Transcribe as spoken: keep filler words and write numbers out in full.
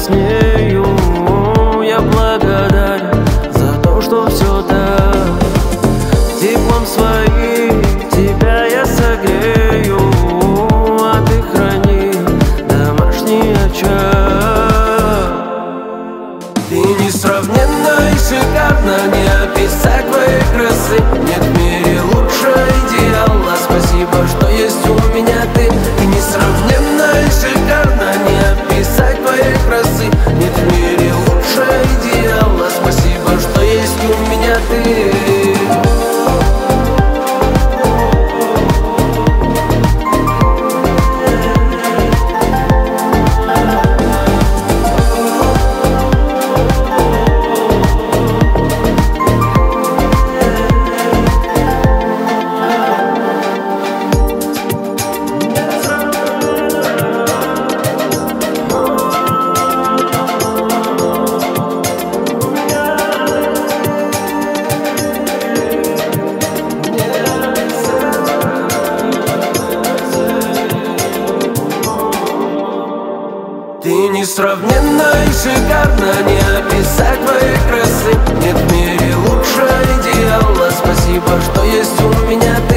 краснею. Я благодарен за то, что все так. Теплом своим тебя я согрею, а ты храни домашний очаг. Ты несравненна и шикарна, не описать твоей красы. Нет в мире лучше идеала, спасибо, что есть у меня ты. Ты несравненна и шикарна, не описать твоей красы. Нет в мире лучше идеала, спасибо, что есть у меня ты. Ты несравненна и шикарна, не описать твоей красы. Нет в мире лучше идеала, спасибо, что есть у меня ты.